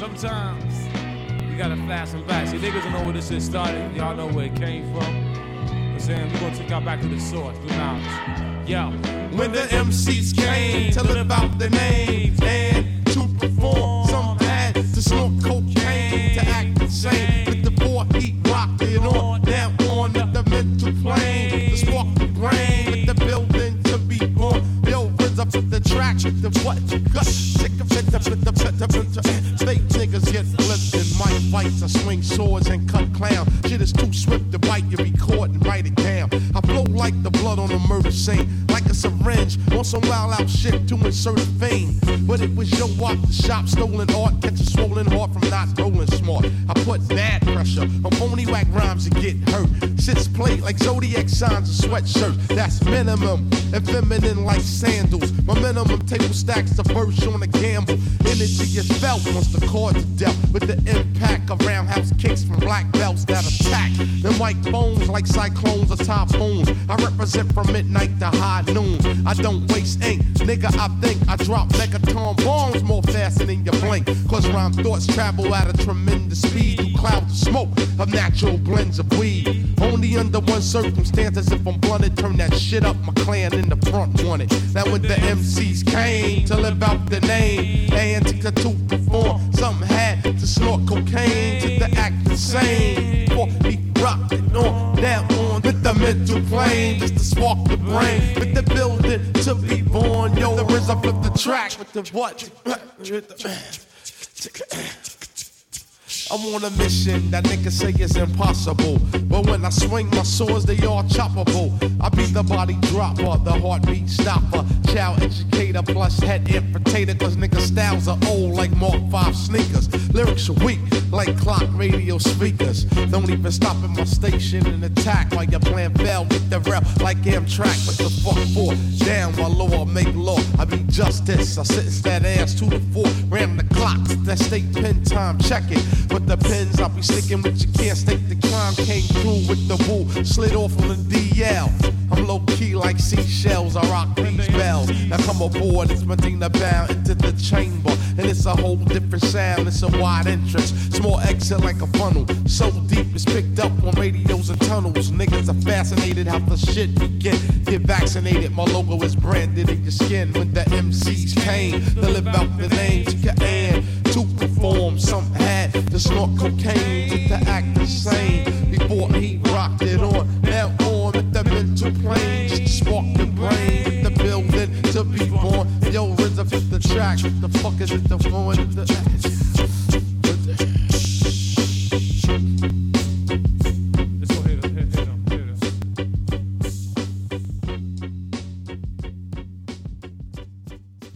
sometimes you gotta fasten back. See, niggas don't know where this shit started. Y'all know where it came from. I'm saying, we're gonna take y'all back to the source, through knowledge. Yo. When the MCs came to live out their names and to perform, some had to snort cocaine to act insane. With the 4 heat rocking on, down on the mental plane, the spark the brain, with the building to be born. Yo, rhythms up to the track, the what you got, sick of it, fake niggas get flipped in mic fights. I swing swords and cut clown. Shit is too swift to bite, you record and write it down. I flow like the blood on a murder scene, like a syringe on some wild out shit to insert fame. But it was your walk the shop, stolen art, catch a swollen heart from not rolling smart. I put bad pressure on phony whack rhymes and get hurt. Shit's played like zodiac signs and sweatshirts. That's minimum and feminine like sandals. My minimum table stacks the verse on a gamble. Energy is felt once the chords are dealt with the impact of roundhouse kicks from black belts that attack. Them white bones like cyclones or typhoons. I represent from midnight to high noon. I don't waste ink, nigga. I think I drop megaton bombs more faster than you blink. Cause rhyme thoughts travel at a tremendous speed through clouds of smoke of natural blends of weed. Only under one circumstance, as if I'm blunted, turn that shit up. My clan in the front wanted. Now when the MCs came to live out the name and to perform, some had to snort cocaine to the act insane. Before he rocked it on, down on with the mental plane, just to spark the brain, with the building to be born. Yo, the rhythm of the track with the what? I'm on a mission that niggas say is impossible. But when I swing my swords, they all choppable. I be the body dropper, the heartbeat stopper, child educator plus head infiltrator. Cause niggas styles are old like Mark 5 sneakers. Lyrics are weak like clock radio speakers. Don't even stop at my station and attack while you're playing bell with the rail like Amtrak. What the fuck for? Down my law, make law. I be justice. I sentence that ass 2 to 4. Ran the clocks, that state pen time, check it. But the pins I'll be sticking with, you can't stake the crime. Came through with the woo, slid off on the DL. I'm low key like seashells, I rock these bells. Now come aboard, it's Medina bound into the chamber. And it's a whole different sound, it's a wide entrance. Small exit like a funnel, so deep it's picked up on radios and tunnels. Niggas are fascinated how the shit begin. Get vaccinated, my logo is branded in your skin. When the MCs came to live out the names you can to perform, some had to snort cocaine to act the same.